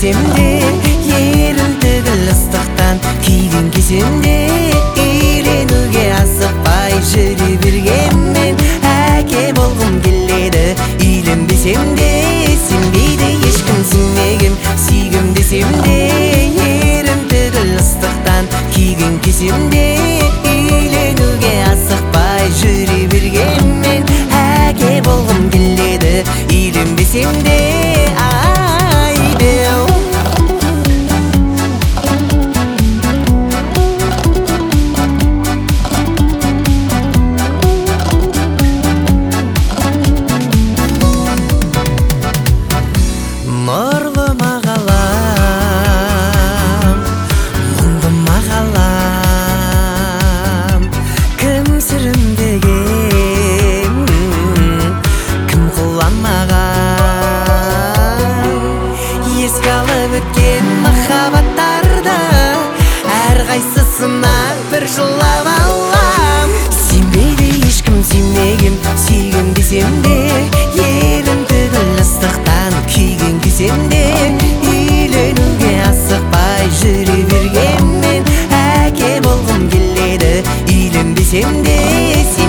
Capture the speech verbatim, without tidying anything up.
Сүйгенбесем де ерім тігіл ыстықтан күйген кеземде үйленуге асықпай жүре бергенмен әке болғым келеді. Үйленбесем де сенбейді ешкім, сенмеген сүйгем десем де ерім тігіл ыстықтан күйген кеземде үйленуге асықпай жүре бергенмен әке болғым келеді. Үйленбесем де нұрлы мағалам, мұңды мағалам, кім сүріндеген, кім құламаған. Еске алып өткен махаббаттарды әрқайсысына бір жылап алам. Сенбейді ешкім, сенмеген сүйгем десем де ерім тігіл ыстықтан күйген кеземде үйленуге асықпай жүре бергенмен әке болғым келеді. Үйленбесем де